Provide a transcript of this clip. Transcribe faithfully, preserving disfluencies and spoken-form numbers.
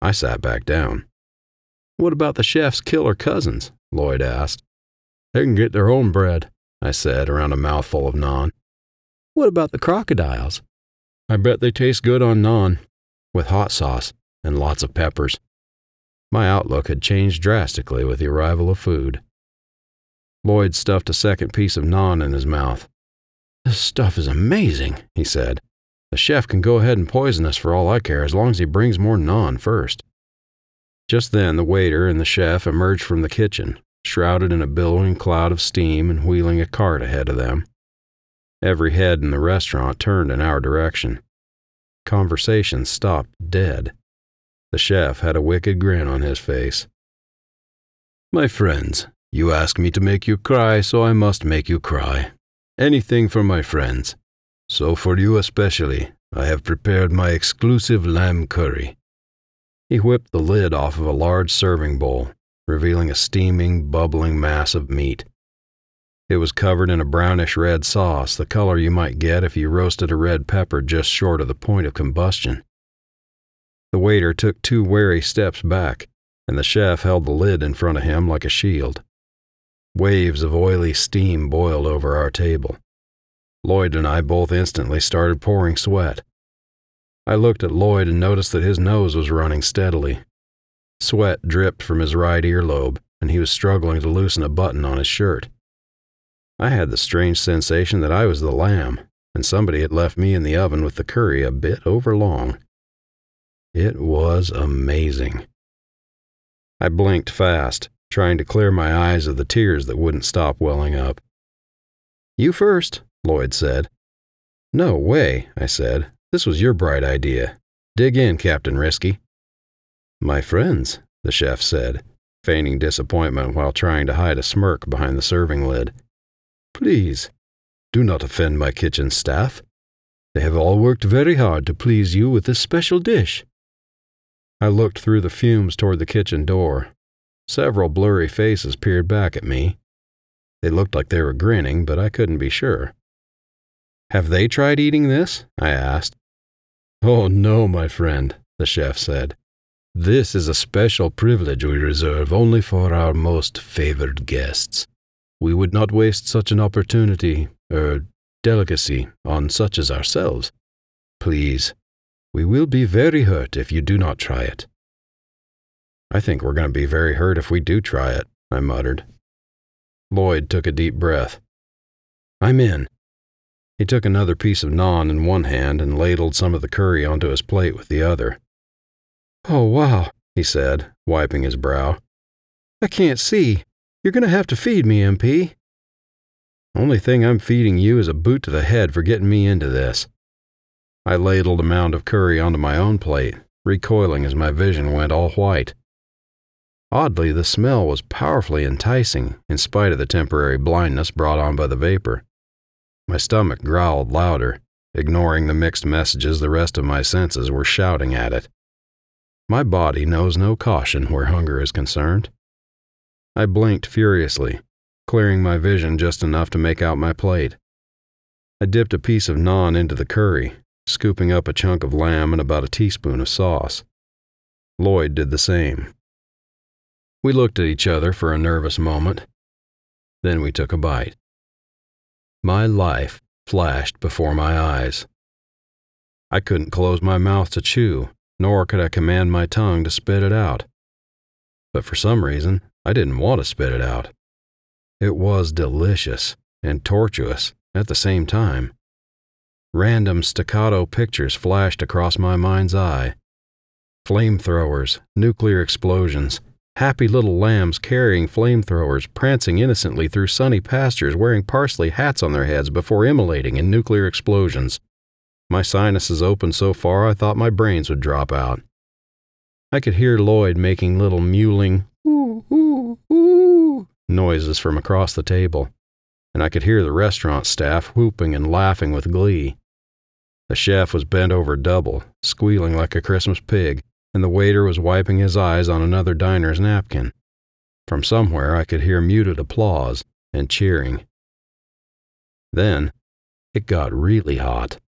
I sat back down. "What about the chef's killer cousins?" Lloyd asked. "They can get their own bread," I said around a mouthful of naan. "What about the crocodiles?" "I bet they taste good on naan, with hot sauce and lots of peppers." My outlook had changed drastically with the arrival of food. Lloyd stuffed a second piece of naan in his mouth. "This stuff is amazing," he said. "The chef can go ahead and poison us for all I care as long as he brings more naan first." Just then the waiter and the chef emerged from the kitchen, shrouded in a billowing cloud of steam and wheeling a cart ahead of them. Every head in the restaurant turned in our direction. Conversation stopped dead. The chef had a wicked grin on his face. "My friends, you ask me to make you cry, so I must make you cry. Anything for my friends. So for you especially, I have prepared my exclusive lamb curry." He whipped the lid off of a large serving bowl, revealing a steaming, bubbling mass of meat. It was covered in a brownish-red sauce, the color you might get if you roasted a red pepper just short of the point of combustion. The waiter took two wary steps back, and the chef held the lid in front of him like a shield. Waves of oily steam boiled over our table. Lloyd and I both instantly started pouring sweat. I looked at Lloyd and noticed that his nose was running steadily. Sweat dripped from his right earlobe, and he was struggling to loosen a button on his shirt. I had the strange sensation that I was the lamb, and somebody had left me in the oven with the curry a bit over long. It was amazing. I blinked fast, trying to clear my eyes of the tears that wouldn't stop welling up. "You first," Lloyd said. "No way," I said. "This was your bright idea. Dig in, Captain Risky." "My friends," the chef said, feigning disappointment while trying to hide a smirk behind the serving lid. "Please, do not offend my kitchen staff. They have all worked very hard to please you with this special dish." I looked through the fumes toward the kitchen door. Several blurry faces peered back at me. They looked like they were grinning, but I couldn't be sure. "Have they tried eating this?" I asked. "Oh no, my friend," the chef said. "This is a special privilege we reserve only for our most favored guests. We would not waste such an opportunity, er, delicacy, on such as ourselves. Please, we will be very hurt if you do not try it." "I think we're going to be very hurt if we do try it," I muttered. Lloyd took a deep breath. "I'm in." He took another piece of naan in one hand and ladled some of the curry onto his plate with the other. "Oh, wow," he said, wiping his brow. "I can't see. You're going to have to feed me, M P." "Only thing I'm feeding you is a boot to the head for getting me into this." I ladled a mound of curry onto my own plate, recoiling as my vision went all white. Oddly, the smell was powerfully enticing, in spite of the temporary blindness brought on by the vapor. My stomach growled louder, ignoring the mixed messages the rest of my senses were shouting at it. My body knows no caution where hunger is concerned. I blinked furiously, clearing my vision just enough to make out my plate. I dipped a piece of naan into the curry, scooping up a chunk of lamb and about a teaspoon of sauce. Lloyd did the same. We looked at each other for a nervous moment. Then we took a bite. My life flashed before my eyes. I couldn't close my mouth to chew, nor could I command my tongue to spit it out. But for some reason, I didn't want to spit it out. It was delicious and tortuous at the same time. Random staccato pictures flashed across my mind's eye. Flamethrowers, nuclear explosions, happy little lambs carrying flamethrowers, prancing innocently through sunny pastures wearing parsley hats on their heads before immolating in nuclear explosions. My sinuses opened so far I thought my brains would drop out. I could hear Lloyd making little mewling, ooh, ooh, ooh noises from across the table, and I could hear the restaurant staff whooping and laughing with glee. The chef was bent over double, squealing like a Christmas pig, and the waiter was wiping his eyes on another diner's napkin. From somewhere I could hear muted applause and cheering. Then it got really hot.